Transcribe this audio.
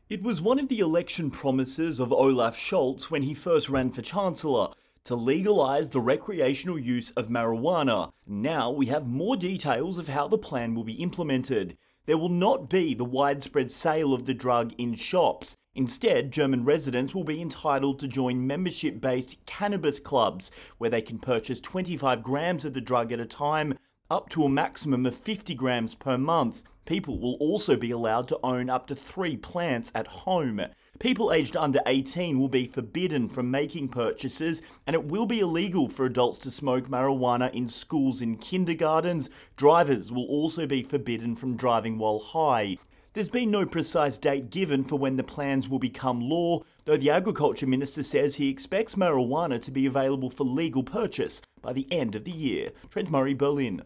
It was one of the election promises of Olaf Scholz when he first ran for Chancellor to legalise the recreational use of marijuana. Now we have more details of how the plan will be implemented. There will not be the widespread sale of the drug in shops. Instead, German residents will be entitled to join membership-based cannabis clubs, where they can purchase 25 grams of the drug at a time, up to a maximum of 50 grams per month. People will also be allowed to own up to 3 plants at home. People aged under 18 will be forbidden from making purchases, and it will be illegal for adults to smoke marijuana in schools and kindergartens. Drivers will also be forbidden from driving while high. There's been no precise date given for when the plans will become law, though the Agriculture Minister says he expects marijuana to be available for legal purchase by the end of the year. Trent Murray, Berlin.